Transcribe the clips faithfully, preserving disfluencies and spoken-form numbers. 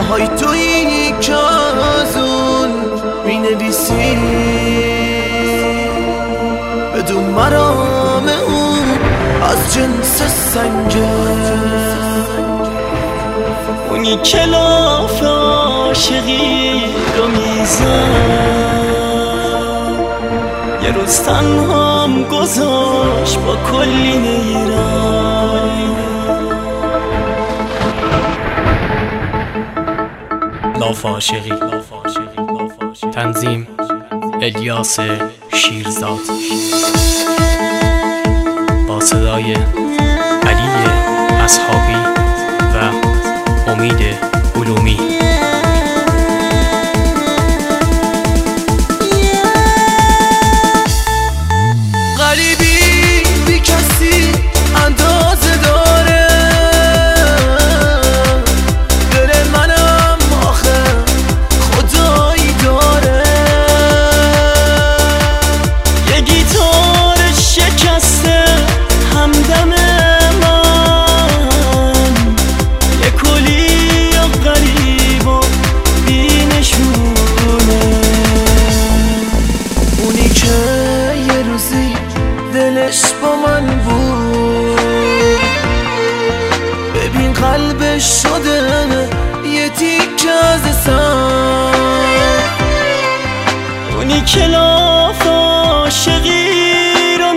تنهای تویی که از اون می نویسی بدون مرام اون از جنس سنگه، اونی که لاف عاشقی رو میزن یه روز تنهام گذاشت با کلی نیرنگ. لاف عاشقی، تنظیم الیاس شیرزاد، با صدای علی اصحابی و امید علومی. غریبی بی کسی اندازه داره، دل منم آخه خدایی داره. یه گیتار شکسته همدم من، یه کلی و غریب و بینشونه، اونی که یه روزی دلش با من بود، ببین قلبش شده یه تیکه از سنگ. اونی که لاف عاشقی رو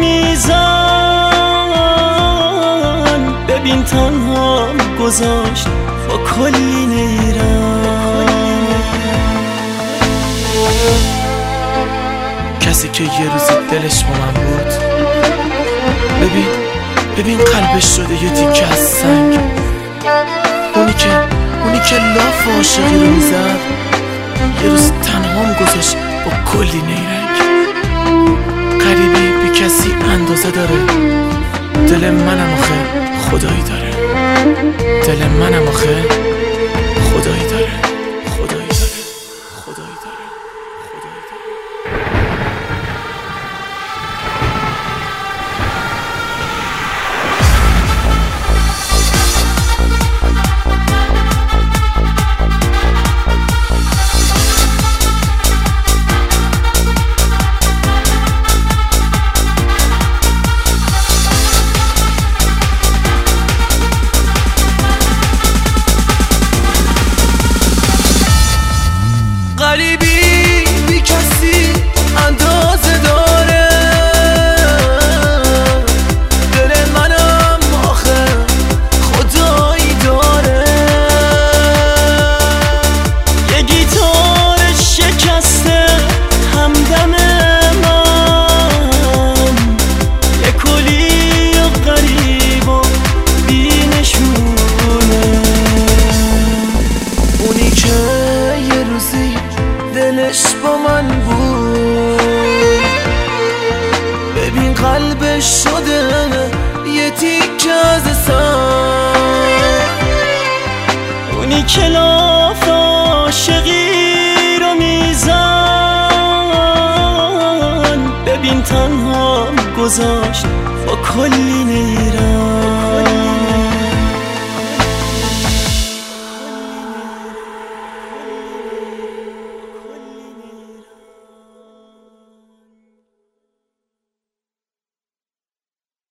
میزن ببین تنهام گذاشت با کلی نیرنگ. کسی که یه روزی دلش با من بود، ببین ببین قلبش شده یه تیکه از سنگ. اونی که اونی که لاف عاشقی رو میزد یه روز تنهام گذاشت با کلی نیرنگ. غریبی بی کسی اندازه داره، دل منم آخه خدایی داره، دل منم آخه خدایی داره، خدایی داره، خدایی داره، خدایی داره. غریبی بی کسی اندازه داره، دل منم آخه خدایی داره. یه گیتار شکسته همدم من، یه کلی و غریب و بینشونه، اونی که یه روزی دلش با من بود، ببین قلبش شده یه تیکه از سنگ. اونی که لاف عاشقی رو میزن ببین تنهام گذاشت با کلی نیرنگ.